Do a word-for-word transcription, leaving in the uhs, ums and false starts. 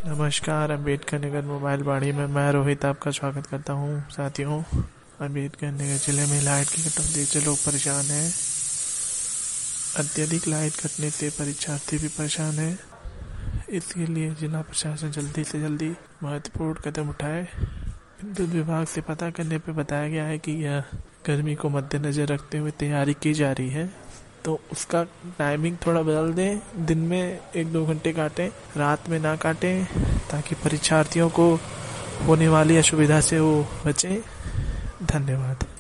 नमस्कार, अम्बेडकर नगर मोबाइल बाड़ी में मैं रोहित आपका स्वागत करता हूं। साथियों, अम्बेडकर नगर जिले में लाइट की कटौती से लोग परेशान हैं। अत्यधिक लाइट कटने से परीक्षार्थी भी परेशान हैं। इसके लिए जिला प्रशासन जल्दी से जल्दी महत्वपूर्ण कदम उठाए। विद्युत विभाग से पता करने पर बताया गया है कि यह गर्मी को मद्देनजर रखते हुए तैयारी की जा रही है, तो उसका टाइमिंग थोड़ा बदल दें। दिन में एक दो घंटे काटें, रात में ना काटें, ताकि परीक्षार्थियों को होने वाली असुविधा से वो बचें। धन्यवाद।